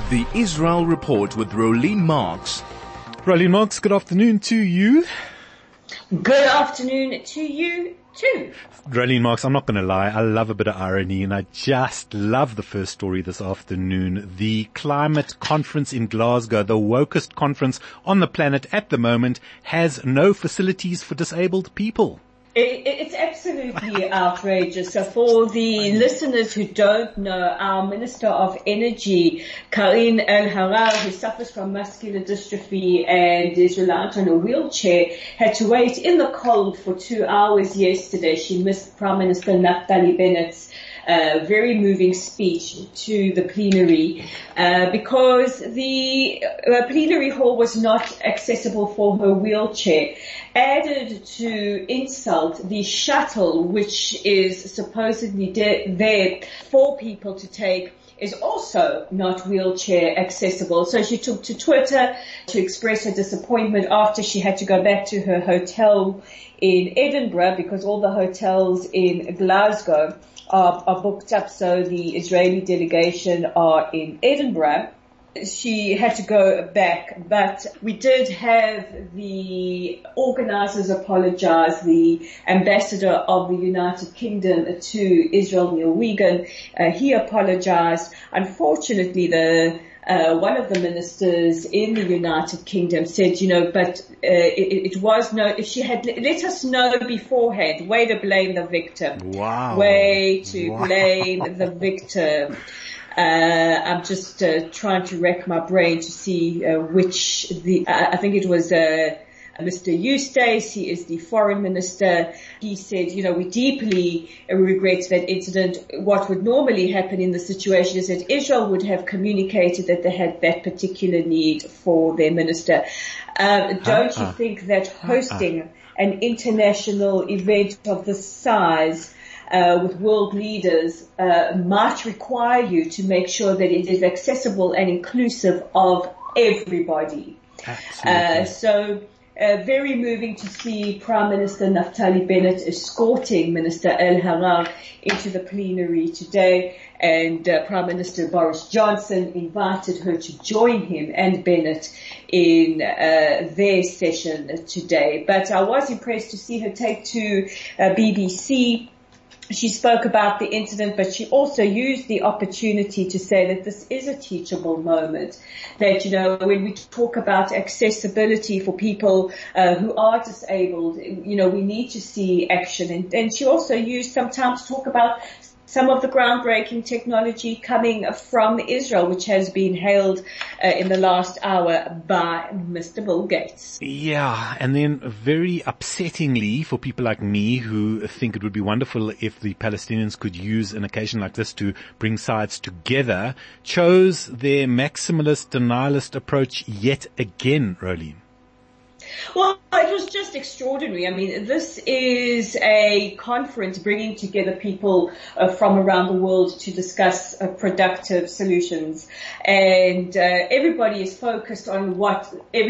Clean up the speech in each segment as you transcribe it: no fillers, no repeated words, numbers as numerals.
The Israel Report with Rolene Marks. Rolene Marks, good afternoon to you. Good afternoon to you too. Rolene Marks, I'm not going to lie, I love a bit of irony, and I just love the first story this afternoon. The climate conference in Glasgow, the wokest conference on the planet at the moment, has no facilities for disabled people. It's absolutely outrageous. So for the listeners who don't know, our Minister of Energy, Karine El-Harar, who suffers from muscular dystrophy and is reliant on a wheelchair, had to wait in the cold for 2 hours yesterday. She missed Prime Minister Naftali Bennett's very moving speech to the plenary because the plenary hall was not accessible for her wheelchair. Added to insult, the shuttle, which is supposedly there for people to take, is also not wheelchair accessible. So she took to Twitter to express her disappointment after she had to go back to her hotel in Edinburgh because all the hotels in Glasgow are booked up, so the Israeli delegation are in Edinburgh. She had to go back, but we did have the organizers apologize. The ambassador of the United Kingdom to Israel, Neil Wiegand, he apologized. Unfortunately, one of the ministers in the United Kingdom said, it was if she had let us know beforehand, way to blame the victim. Wow. Way to blame the victim. I'm just trying to rack my brain to see I think it was Mr. Eustace. He is the foreign minister. He said, we deeply regret that incident. What would normally happen in the situation is that Israel would have communicated that they had that particular need for their minister. Don't you think that hosting an international event of this size with world leaders might require you to make sure that it is accessible and inclusive of everybody? Absolutely. Very moving to see Prime Minister Naftali Bennett escorting Minister El-Harar into the plenary today, and Prime Minister Boris Johnson invited her to join him and Bennett in their session today. But I was impressed to see her take to BBC. She spoke about the incident, but she also used the opportunity to say that this is a teachable moment. That, when we talk about accessibility for people who are disabled, we need to see action. And she also used some time to talk about some of the groundbreaking technology coming from Israel, which has been hailed in the last hour by Mr. Bill Gates. Yeah, and then very upsettingly for people like me who think it would be wonderful if the Palestinians could use an occasion like this to bring sides together, chose their maximalist, denialist approach yet again, Rolene. Well, it was just extraordinary. I mean, this is a conference bringing together people from around the world to discuss productive solutions, and everybody is focused on what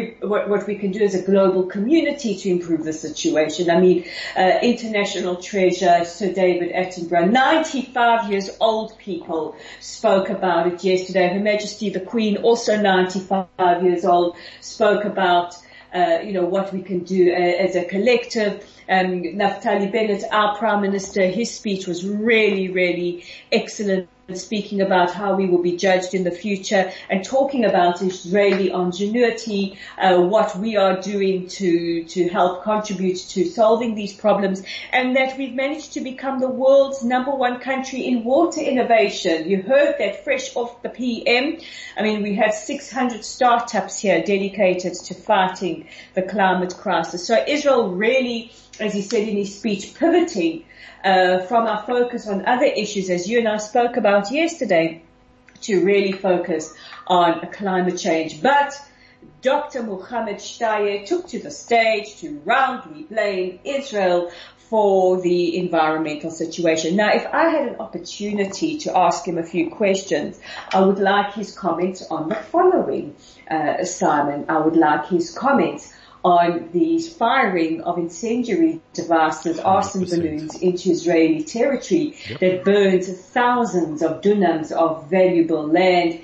we can do as a global community to improve the situation. I mean, international treasure Sir David Attenborough, 95 years old people spoke about it yesterday. Her Majesty the Queen, also 95 years old, spoke about what we can do as a collective. Naftali Bennett, our Prime Minister, his speech was really, really excellent, speaking about how we will be judged in the future and talking about Israeli ingenuity, what we are doing to help contribute to solving these problems, and that we've managed to become the world's #1 country in water innovation. You heard that fresh off the PM. I mean, we have 600 startups here dedicated to fighting the climate crisis. So Israel really, as he said in his speech, pivoting from our focus on other issues, as you and I spoke about yesterday, to really focus on climate change. But Dr. Mohammed Shtayyeh took to the stage to roundly blame Israel for the environmental situation. Now, if I had an opportunity to ask him a few questions, I would like his comments on the following, Simon. I would like his comments on the firing of incendiary devices, arson balloons into Israeli territory that burns thousands of dunams of valuable land,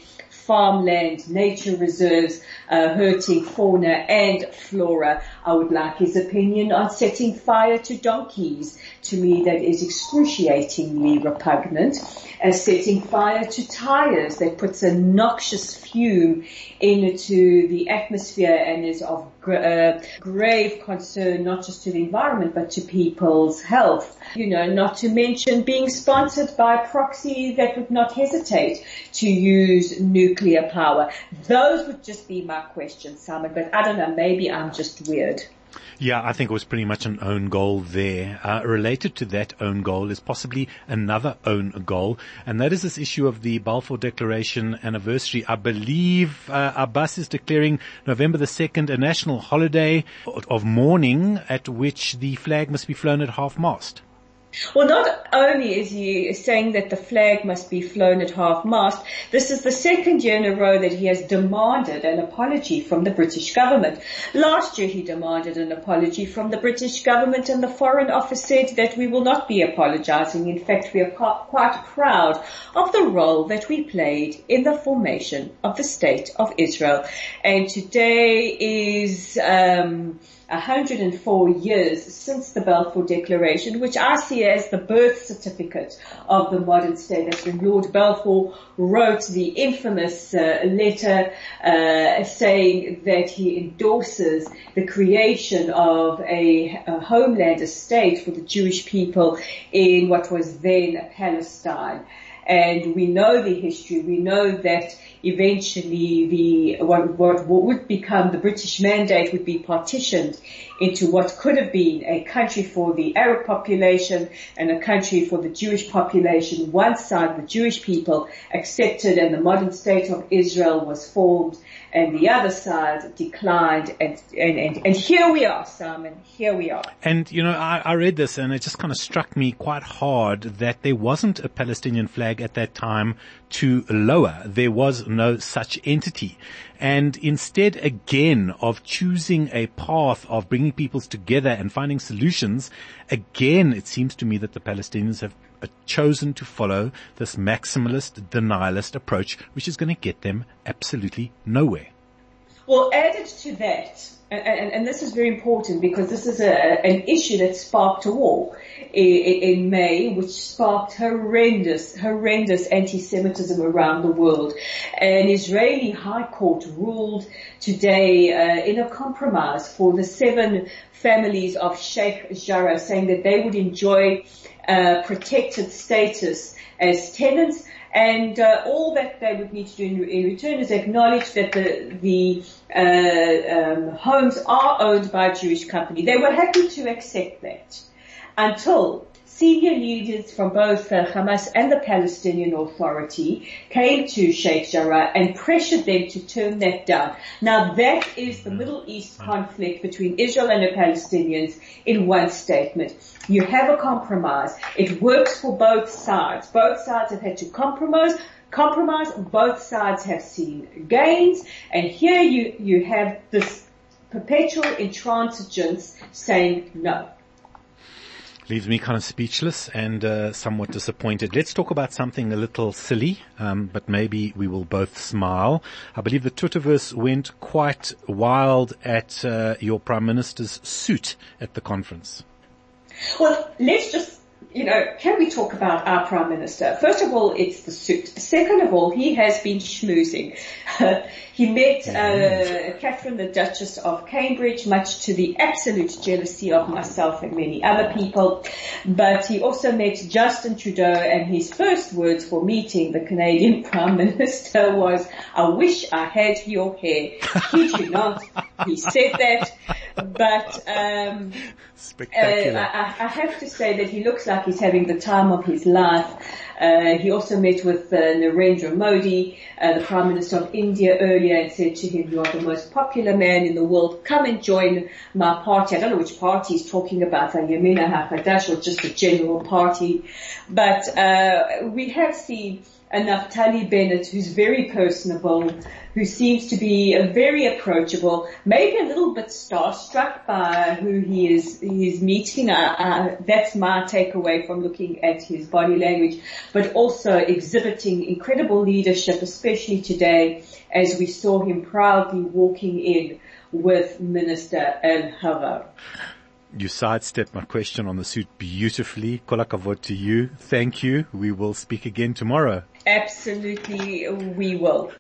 farmland, nature reserves, hurting fauna and flora. I would like his opinion on setting fire to donkeys. To me, that is excruciatingly repugnant. Setting fire to tires that puts a noxious fume into the atmosphere and is of grave concern not just to the environment but to people's health. Not to mention being sponsored by a proxy that would not hesitate to use nuclear power. Those would just be my questions, Simon, but I don't know, maybe I'm just weird. Yeah, I think it was pretty much an own goal there. Related to that own goal is possibly another own goal, and that is this issue of the Balfour Declaration anniversary. I believe Abbas is declaring November the 2nd a national holiday of mourning at which the flag must be flown at half-mast. Well, not only is he saying that the flag must be flown at half-mast, this is the second year in a row that he has demanded an apology from the British government. Last year he demanded an apology from the British government, and the Foreign Office said that we will not be apologizing. In fact, we are quite proud of the role that we played in the formation of the State of Israel. And today is 104 years since the Balfour Declaration, which I see as the birth certificate of the modern state. That's when Lord Balfour wrote the infamous letter saying that he endorses the creation of a homeland, a state for the Jewish people in what was then Palestine. And we know the history. We know that eventually what would become the British Mandate would be partitioned into what could have been a country for the Arab population and a country for the Jewish population. One side, the Jewish people accepted, and the modern state of Israel was formed, and the other side declined, and here we are, Simon, here we are. And, I read this and it just kind of struck me quite hard that there wasn't a Palestinian flag at that time to lower. There was no such entity. And instead, again, of choosing a path of bringing peoples together and finding solutions, again, it seems to me that the Palestinians have chosen to follow this maximalist, denialist approach, which is going to get them absolutely nowhere. Well, added to that, and this is very important because this is an issue that sparked a war in May, which sparked horrendous anti-Semitism around the world. An Israeli high court ruled today in a compromise for the 7 families of Sheikh Jarrah, saying that they would enjoy protected status as tenants, and all that they would need to do in return is acknowledge that the homes are owned by a Jewish company. They were happy to accept that until senior leaders from both Hamas and the Palestinian Authority came to Sheikh Jarrah and pressured them to turn that down. Now that is the Middle East conflict between Israel and the Palestinians in one statement. You have a compromise. It works for both sides. Both sides have had to compromise. Both sides have seen gains. And here you have this perpetual intransigence saying no. Leaves me kind of speechless and somewhat disappointed. Let's talk about something a little silly, but maybe we will both smile. I believe the Twitterverse went quite wild at your Prime Minister's suit at the conference. Well, let's just, can we talk about our Prime Minister? First of all, it's the suit. Second of all, he has been schmoozing. He met Catherine, the Duchess of Cambridge, much to the absolute jealousy of myself and many other people. But he also met Justin Trudeau, and his first words for meeting the Canadian Prime Minister was, "I wish I had your hair." Kid you not, he said that. But spectacular. I have to say that he looks like he's having the time of his life. He also met with Narendra Modi, the Prime Minister of India, earlier, and said to him, "You are the most popular man in the world. Come and join my party." I don't know which party he's talking about, Yamina HaChadash or just a general party. But we have seen a Naftali Bennett who's very personable, who seems to be very approachable, maybe a little bit starstruck by who he's meeting. That's my takeaway from looking at his body language, but also exhibiting incredible leadership, especially today as we saw him proudly walking in with Minister El-Havar. You sidestepped my question on the suit beautifully. Kol hakavod to you. Thank you. We will speak again tomorrow. Absolutely, we will.